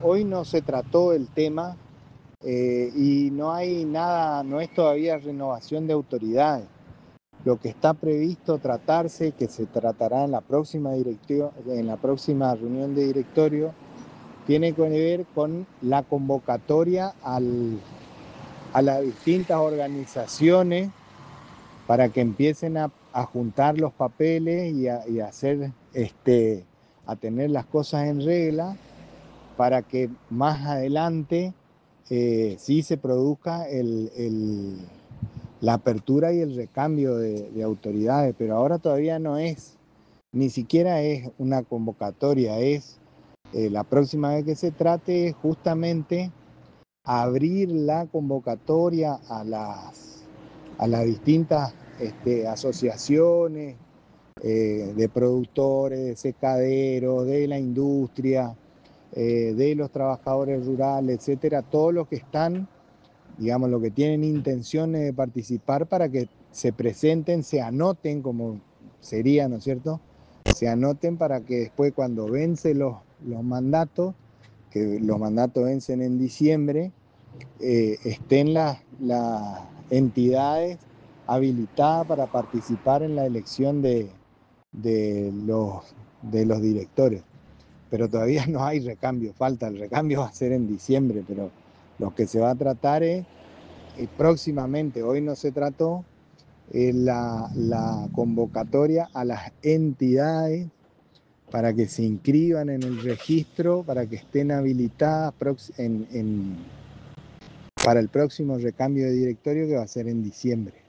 hoy no se trató el tema y no hay nada, no es todavía renovación de autoridades. Lo que está previsto tratarse, que se tratará en la próxima reunión de directorio, tiene que ver con la convocatoria a las distintas organizaciones para que empiecen a juntar los papeles y a hacer, a tener las cosas en regla, para que más adelante sí se produzca la apertura y el recambio de autoridades, pero ahora todavía no es, ni siquiera es una convocatoria, es la próxima vez que se trate justamente abrir la convocatoria a las distintas asociaciones de productores, de secaderos, de la industria, de los trabajadores rurales, etcétera, todos los que están, digamos, los que tienen intenciones de participar para que se presenten, se anoten, como sería, ¿no es cierto? Se anoten para que después cuando vencen los mandatos, que los mandatos vencen en diciembre, estén las entidades habilitadas para participar en la elección de los directores. Pero todavía no hay recambio, falta, el recambio va a ser en diciembre, pero lo que se va a tratar es próximamente, hoy no se trató, la convocatoria a las entidades para que se inscriban en el registro, para que estén habilitadas para el próximo recambio de directorio que va a ser en diciembre.